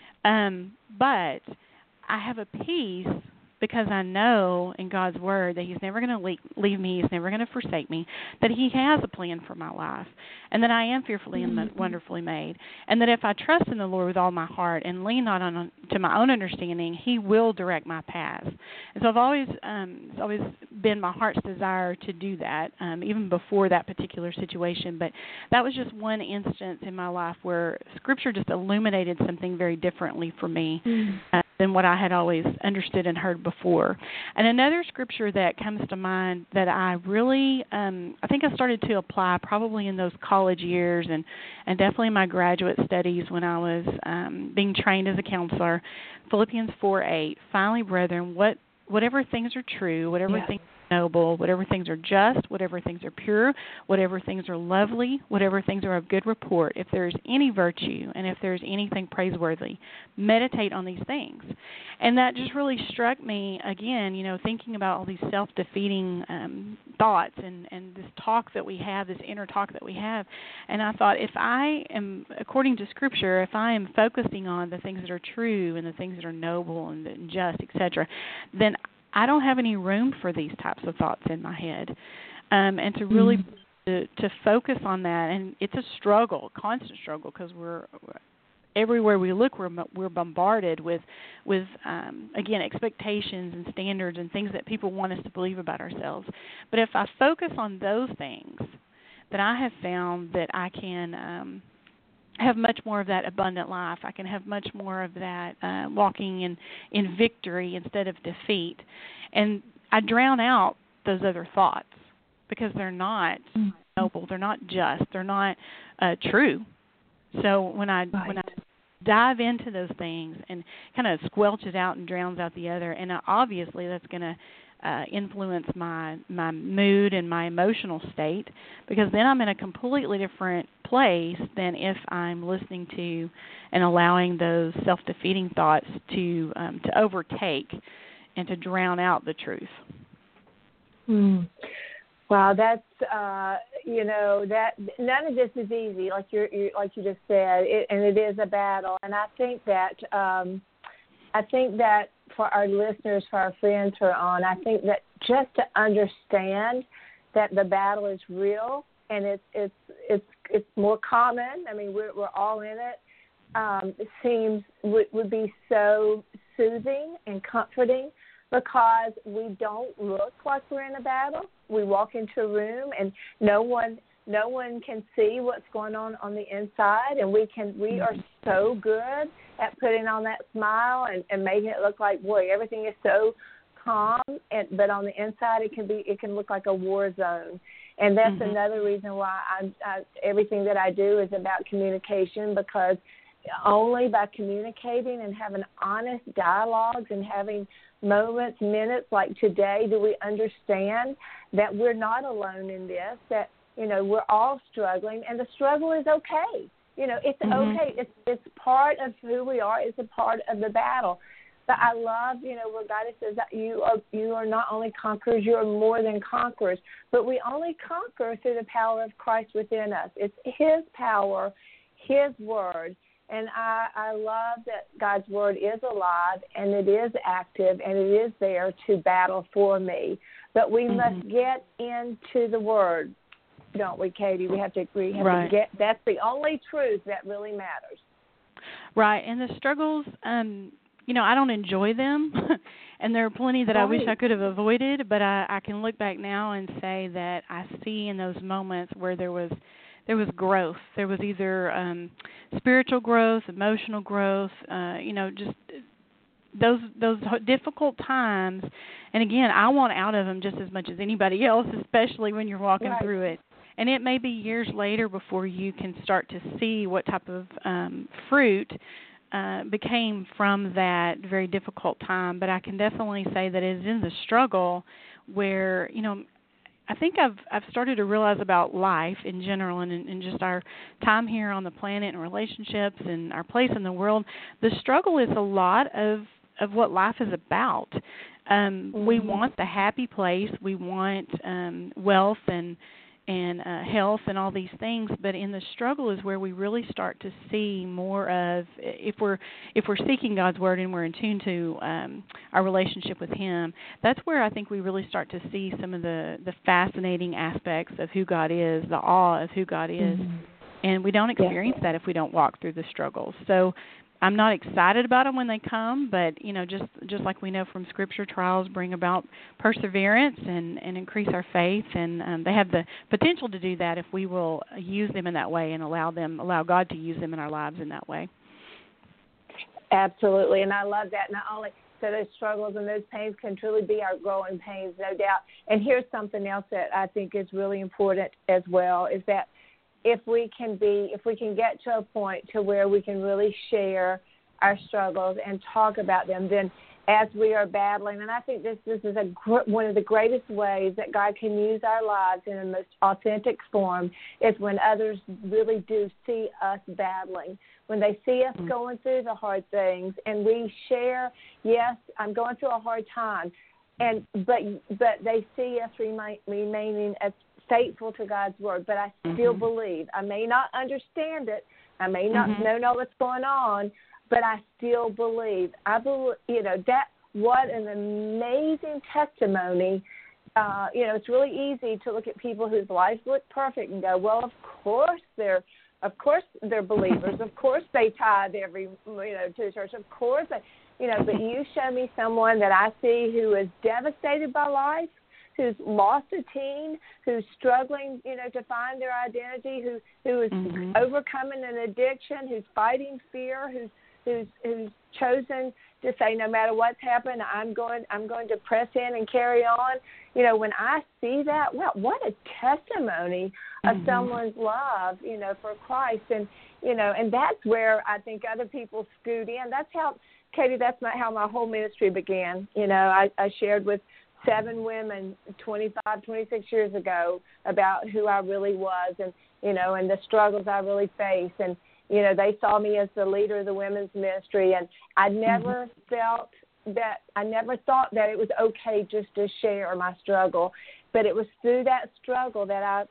but I have a peace because I know in God's Word that He's never going to leave me, He's never going to forsake me, that He has a plan for my life, and that I am fearfully and wonderfully made, and that if I trust in the Lord with all my heart and lean not to my own understanding, He will direct my paths. And so it's always been my heart's desire to do that, even before that particular situation, but that was just one instance in my life where Scripture just illuminated something very differently for me than what I had always understood and heard before. And another scripture that comes to mind that I really, I think I started to apply probably in those college years and definitely in my graduate studies when I was being trained as a counselor, Philippians 4:8, finally, brethren, whatever things are true, whatever things are noble, whatever things are just, whatever things are pure, whatever things are lovely, whatever things are of good report, if there is any virtue and if there is anything praiseworthy, meditate on these things. And that just really struck me again, thinking about all these self-defeating thoughts and this talk that we have, this inner talk that we have. And I thought, if I am, according to Scripture, if I am focusing on the things that are true and the things that are noble and just, etc., then I don't have any room for these types of thoughts in my head. And to really to focus on that, and it's a struggle, a constant struggle, because we're everywhere we look, we're bombarded with again, expectations and standards and things that people want us to believe about ourselves. But if I focus on those things, then I have found that I can have much more of that abundant life. I can have much more of that walking in victory instead of defeat. And I drown out those other thoughts because they're not noble, they're not just, they're not true. So when I dive into those things and kind of squelch it out and drowns out the other, and obviously that's going to influence my mood and my emotional state, because then I'm in a completely different place than if I'm listening to and allowing those self-defeating thoughts to overtake and to drown out the truth. Wow, that's that none of this is easy, like you just said, and it is a battle. And I think that for our listeners, for our friends who are on, I think that just to understand that the battle is real and it's more common. I mean, we're all in it. It would be so soothing and comforting, because we don't look like we're in a battle. We walk into a room and no one can see what's going on the inside, and we are so good at putting on that smile and making it look like, boy, everything is so calm, but on the inside it can look like a war zone. And that's another reason why everything that I do is about communication, because only by communicating and having honest dialogues and having moments, minutes like today, do we understand that we're not alone in this, that, we're all struggling, and the struggle is okay. It's okay. It's part of who we are. It's a part of the battle. But I love, where God says that you are not only conquerors, you are more than conquerors. But we only conquer through the power of Christ within us. It's His power, His word. And I love that God's word is alive and it is active and it is there to battle for me. But we must get into the word, don't we, Katie? We have to get. That's the only truth that really matters. Right, and the struggles, I don't enjoy them, and there are plenty that I wish I could have avoided, but I can look back now and say that I see in those moments where there was growth. There was either spiritual growth, emotional growth, just those difficult times. And again, I want out of them just as much as anybody else, especially when you're walking through it. And it may be years later before you can start to see what type of fruit became from that very difficult time. But I can definitely say that it is in the struggle where, I think I've started to realize about life in general and just our time here on the planet and relationships and our place in the world. The struggle is a lot of what life is about. We want the happy place. We want wealth and health and all these things, but in the struggle is where we really start to see more of, if we're seeking God's word and we're in tune to our relationship with Him, that's where I think we really start to see some of the fascinating aspects of who God is, the awe of who God is, and we don't experience that if we don't walk through the struggles. So I'm not excited about them when they come, but, just like we know from Scripture, trials bring about perseverance and increase our faith, and they have the potential to do that if we will use them in that way and allow God to use them in our lives in that way. Absolutely, and I love that. Not only so those struggles and those pains can truly be our growing pains, no doubt. And here's something else that I think is really important as well, is that if we can get to a point to where we can really share our struggles and talk about them, then as we are battling, and I think this is one of the greatest ways that God can use our lives in the most authentic form is when others really do see us battling, when they see us going through the hard things, and we share, yes, I'm going through a hard time, but they see us remaining as faithful to God's word, but I still believe. I may not understand it. I may not know what's going on, but I still believe. I believe, that what an amazing testimony. It's really easy to look at people whose lives look perfect and go, well, of course they're believers. Of course they tithe every, to the church. Of course, but you show me someone that I see who is devastated by life, who's lost a teen, who's struggling, to find their identity, who is overcoming an addiction, who's fighting fear, who's chosen to say, no matter what's happened, I'm going to press in and carry on. When I see that, wow, what a testimony of someone's love, for Christ, and that's where I think other people scoot in. That's how, Katie, how my whole ministry began. I shared with 7 women 25, 26 years ago about who I really was and the struggles I really faced. And, they saw me as the leader of the women's ministry. And I never thought that it was okay just to share my struggle. But it was through that struggle that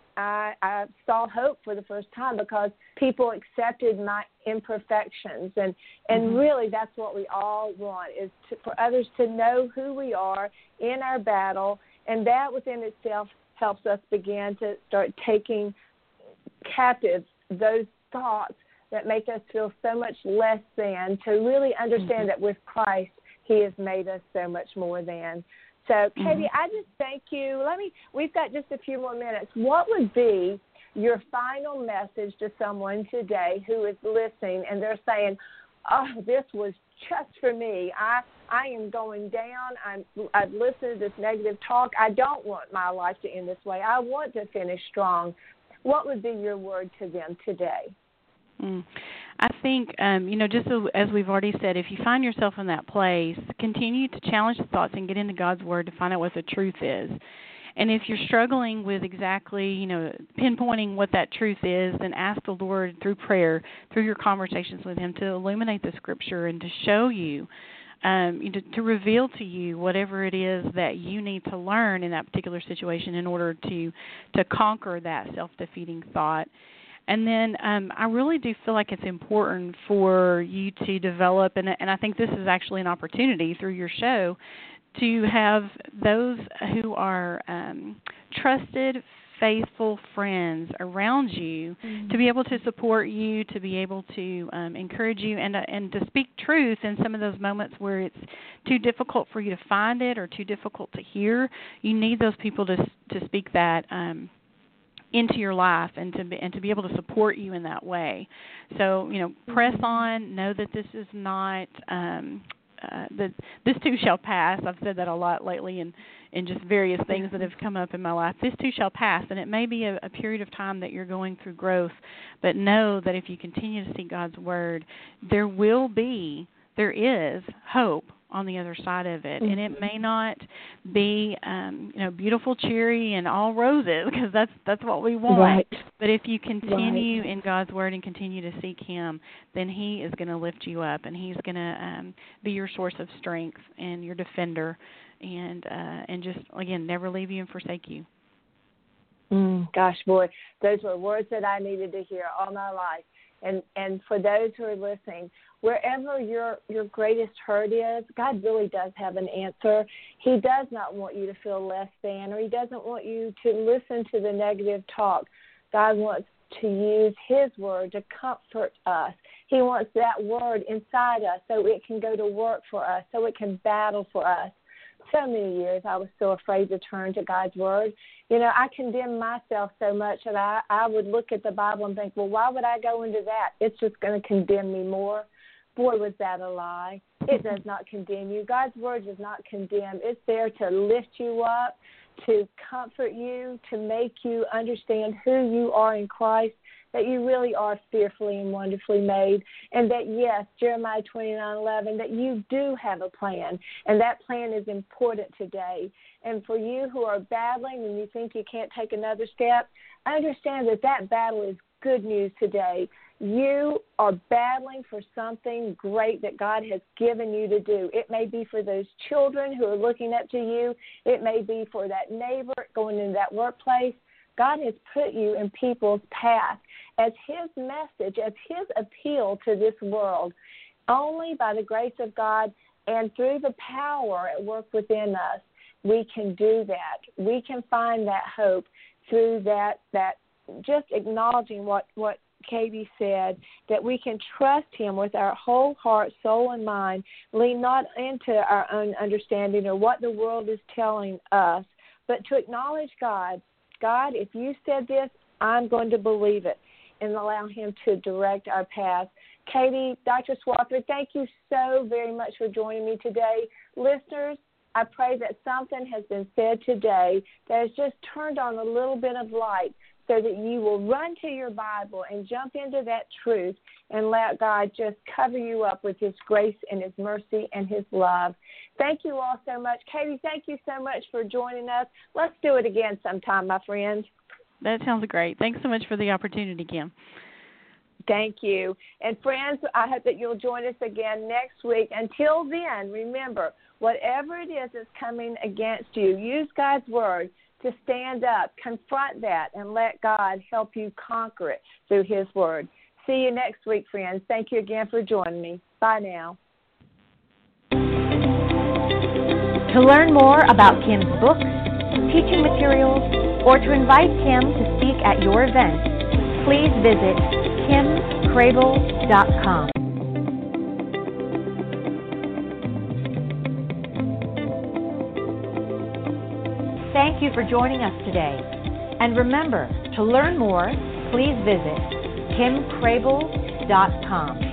I saw hope for the first time, because people accepted my imperfections. And really that's what we all want, is for others to know who we are in our battle. And that within itself helps us begin to start taking captive those thoughts that make us feel so much less than, to really understand that with Christ He has made us so much more than. So, Katie, I just thank you. We've got just a few more minutes. What would be your final message to someone today who is listening and they're saying, oh, this was just for me. I am going down. I've listened to this negative talk. I don't want my life to end this way. I want to finish strong. What would be your word to them today? I think, just as we've already said, if you find yourself in that place, continue to challenge the thoughts and get into God's Word to find out what the truth is. And if you're struggling with exactly, pinpointing what that truth is, then ask the Lord through prayer, through your conversations with Him, to illuminate the Scripture and to show you, to reveal to you whatever it is that you need to learn in that particular situation in order to conquer that self-defeating thought. And then I really do feel like it's important for you to develop, and I think this is actually an opportunity through your show, to have those who are trusted, faithful friends around you to be able to support you, to be able to encourage you, and to speak truth in some of those moments where it's too difficult for you to find it or too difficult to hear. You need those people to speak that into your life and to be able to support you in that way. So, press on. Know that this is not this too shall pass. I've said that a lot lately in just various things that have come up in my life. This too shall pass, and it may be a period of time that you're going through growth, but know that if you continue to seek God's Word, there is hope on the other side of it. And it may not be beautiful, cheery, and all roses, because that's what we want. Right. But if you continue in God's Word and continue to seek Him, then He is going to lift you up, and He's going to be your source of strength and your defender, and just, again, never leave you and forsake you. Gosh, boy, those were words that I needed to hear all my life. And for those who are listening, wherever your greatest hurt is, God really does have an answer. He does not want you to feel less than, or He doesn't want you to listen to the negative talk. God wants to use His Word to comfort us. He wants that Word inside us so it can go to work for us, so it can battle for us. So many years I was so afraid to turn to God's Word. I condemned myself so much that I would look at the Bible and think, well, why would I go into that? It's just going to condemn me more. Boy, was that a lie. It does not condemn you. God's Word does not condemn. It's there to lift you up, to comfort you, to make you understand who you are in Christ, that you really are fearfully and wonderfully made, and that, yes, Jeremiah 29:11, that you do have a plan, and that plan is important today. And for you who are battling and you think you can't take another step, I understand that battle is good news today. You are battling for something great that God has given you to do. It may be for those children who are looking up to you. It may be for that neighbor going into that workplace. God has put you in people's path as His message, as His appeal to this world. Only by the grace of God and through the power at work within us, we can do that. We can find that hope through that just acknowledging what Katie said, that we can trust Him with our whole heart, soul, and mind, lean not into our own understanding or what the world is telling us, but to acknowledge God, if you said this, I'm going to believe it, and allow Him to direct our path. Katie, Dr. Swafford, thank you so very much for joining me today. Listeners, I pray that something has been said today that has just turned on a little bit of light so that you will run to your Bible and jump into that truth and let God just cover you up with His grace and His mercy and His love. Thank you all so much. Katie, thank you so much for joining us. Let's do it again sometime, my friends. That sounds great. Thanks so much for the opportunity, Kim. Thank you. And friends, I hope that you'll join us again next week. Until then, remember, whatever it is that's coming against you, use God's Word to stand up, confront that, and let God help you conquer it through His Word. See you next week, friends. Thank you again for joining me. Bye now. To learn more about Kim's books, teaching materials, or to invite Kim to speak at your event, please visit KimCrable.com. Thank you for joining us today. And remember, to learn more, please visit KimCrable.com.